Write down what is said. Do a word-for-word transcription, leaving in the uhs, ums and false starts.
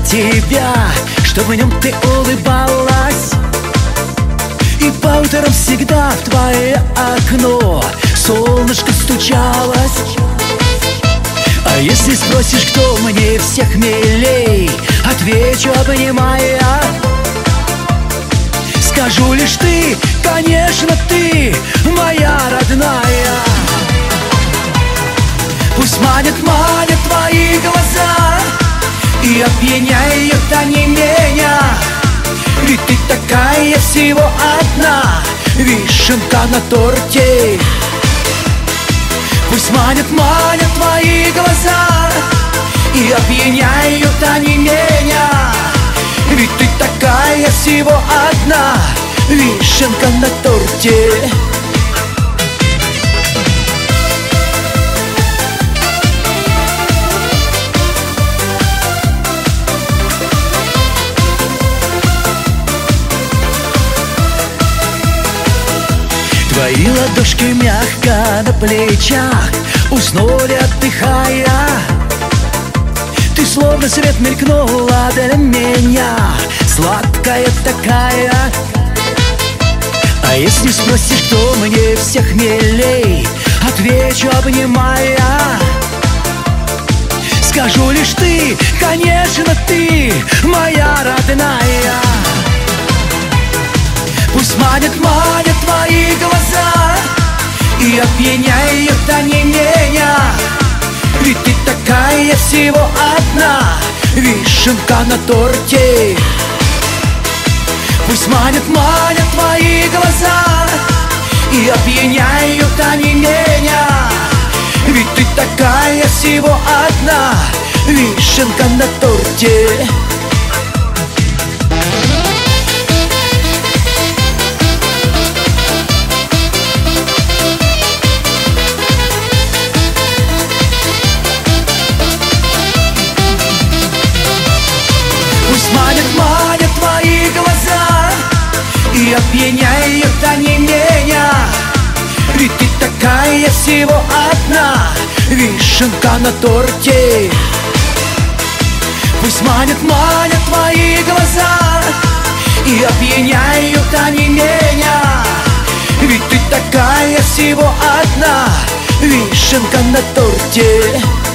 тебя, чтоб в нем ты улыбалась. И по утрам всегда в твое окно солнышко стучалось. А если спросишь, кто мне всех милей, отвечу, обнимая. Скажу лишь ты, конечно, ты моя родная. Пусть манят, манят твои глаза и опьяняют они меня. Ведь ты такая всего одна вишенка на торте. Пусть манят, манят твои глаза и опьяняют они меня. Ведь ты такая всего одна вишенка на торте. Твои ладошки мягко на плечах уснули, отдыхая. Ты словно свет мелькнула для меня, сладкая такая. А если спросишь, кто мне всех милей, отвечу, обнимая. Скажу лишь ты, конечно, ты моя родная. Пусть манят, манят твои глаза и опьяняют они меня. Ведь ты такая всего одна вишенка на торте. Пусть манят, манят твои глаза и опьяняют они меня. Ведь ты такая всего одна вишенка на торте. Пусть манят, манят твои глаза и опьяняют они меня. Ведь ты такая всего одна вишенка на торте. Пусть манят, манят твои глаза и опьяняют они меня. Ведь ты такая всего одна вишенка на торте.